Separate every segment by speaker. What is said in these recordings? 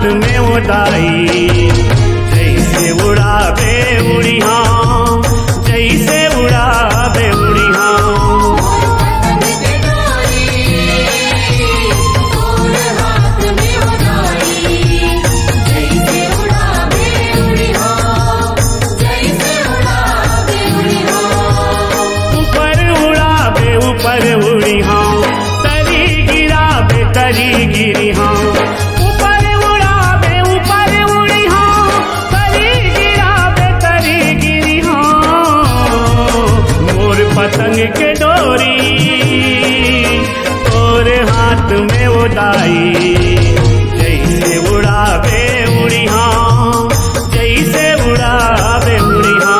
Speaker 1: में उड़ाई, जैसे उड़ावे उड़िया, जैसे उड़ावे उड़िया। ऊपर उड़ी हाँ, तरी गिरावे तरी गिरी हाँ। ऊपर उड़ी हाँ, तरी गिरावे तरी गिरी हाँ। मोर पतंग के डोरी तोर हाथ में उड़ाई, जैसे उड़ावे उड़ी हाँ, जैसे उड़ावे उड़ी हाँ।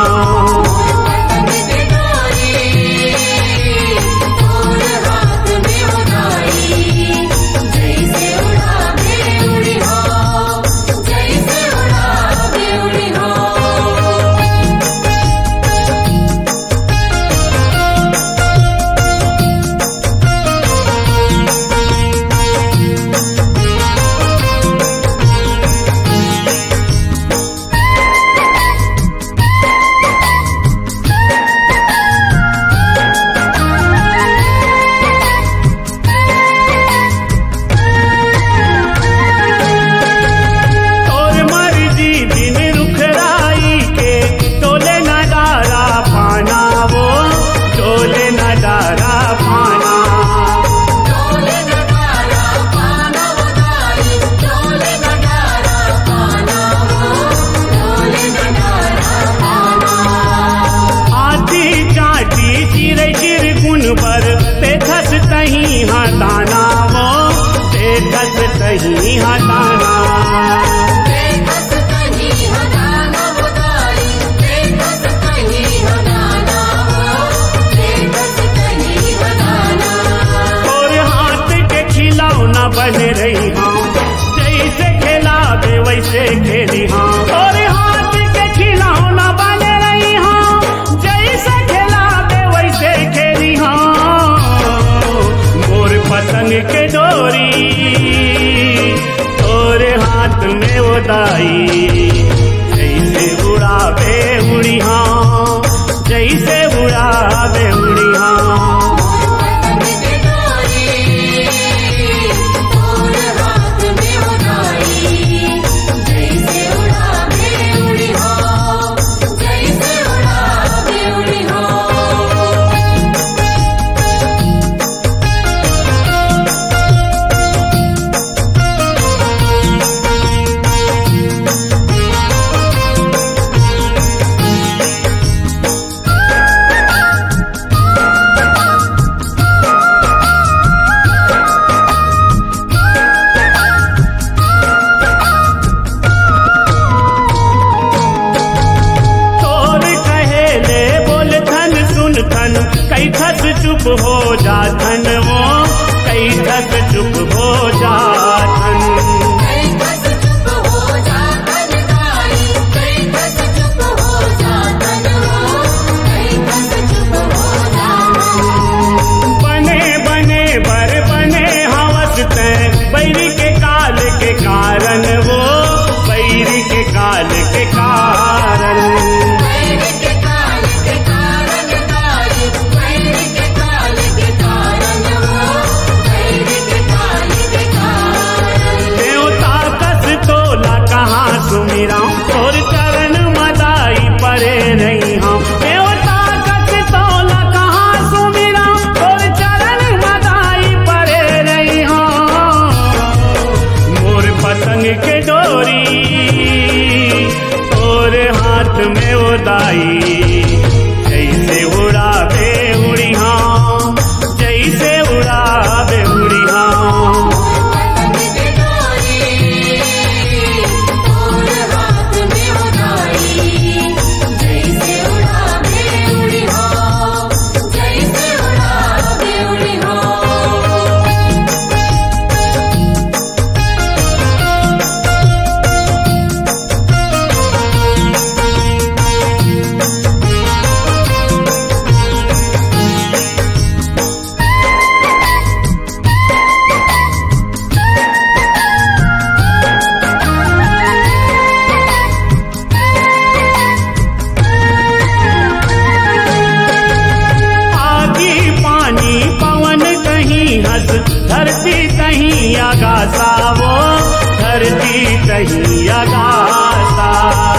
Speaker 1: आगासा वो धरती कहीं आगासा।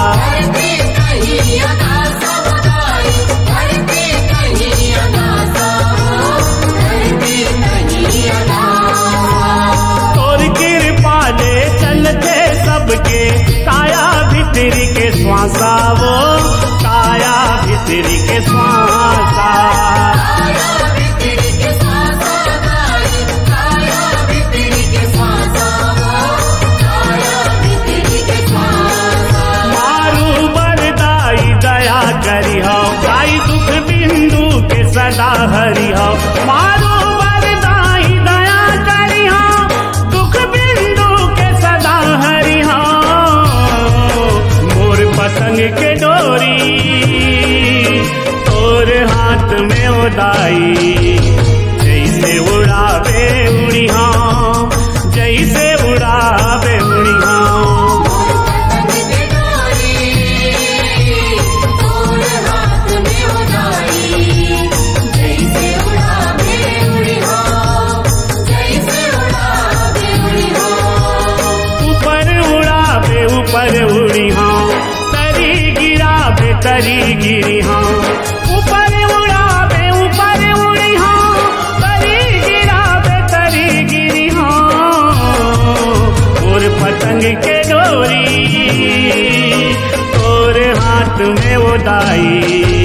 Speaker 1: तोर कृपा ले चलते सबके काया भितरी के श्वासा वो काया भितरी के श्वासा। करी हो गाई दुख बिंदु के सदा हरि हो मारो वरदाई दया करी हो दुख बिंदु के सदा हरि हो। मोर पतंग के डोरी तोर हाथ में उड़ाई जैसे उड़ावे उड़ी हो जैसे उड़ावे उड़ी हो। ऊपर उड़ी हाँ तरी गिरा बे तरी गिरी हाँ ऊपर उड़ी हाँ तरी गिरा बे तरी गिरी हाँ। और पतंग के डोरी तोर हाथ में उड़ाई